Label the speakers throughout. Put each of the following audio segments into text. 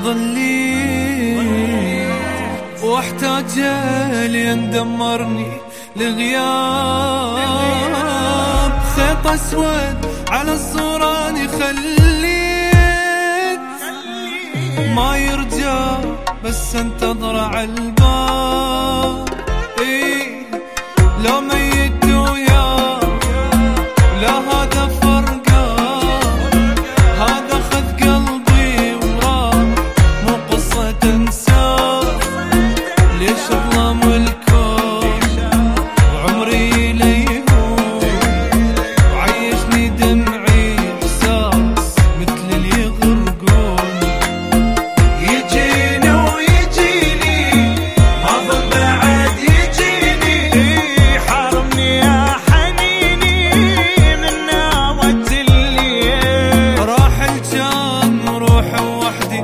Speaker 1: ظليت واحتاج لين دمرني لغياب خيط اسود على الصورة اني خليت ما يرجع بس انتظر عالباب. ايه لو ميت وياه لا هذا فرقه، هذا خذ قلبي وراح مو قصة تنساه. ليش اظلم الكون وعمري ليهون وعيشني دمعي احساس مثل اللي يغرقون.
Speaker 2: يجيني ويجيني ما ظن بعد يجيني حارمني يا حنيني من ناوة الليل.
Speaker 1: راح الجان روح وحدي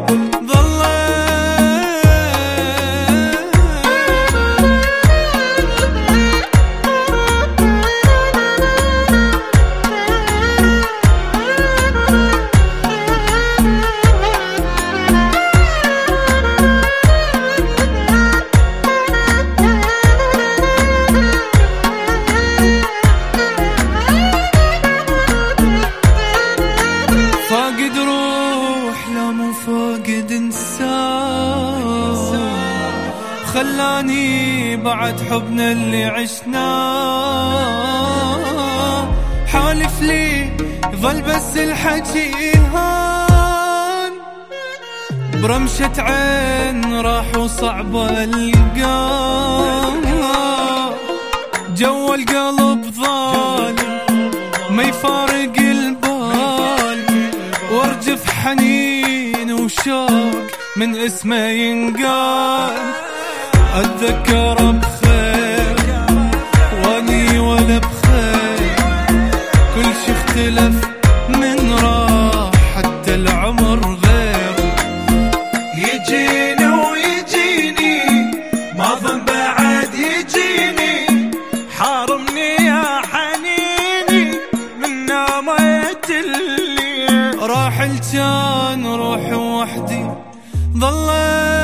Speaker 1: فاقد روح لا مو فاقد انسان، خلاني بعد حبنا اللي عشناه حالف لي ظل بس الحكي هان. برمشة عين راح وصعب القاه، جو القلب ظالم ما يفارق البال، وارجف حنين وشوق من اسمه ينقال. اتذكر بخير واني ولا بخير، كل شي اختلف من راح حتى العمر غير.
Speaker 2: يجيني ويجيني ما ظن بعد يجيني حارمني يا حنيني من نامة الليل.
Speaker 1: راح الجان روح وحدي ظليت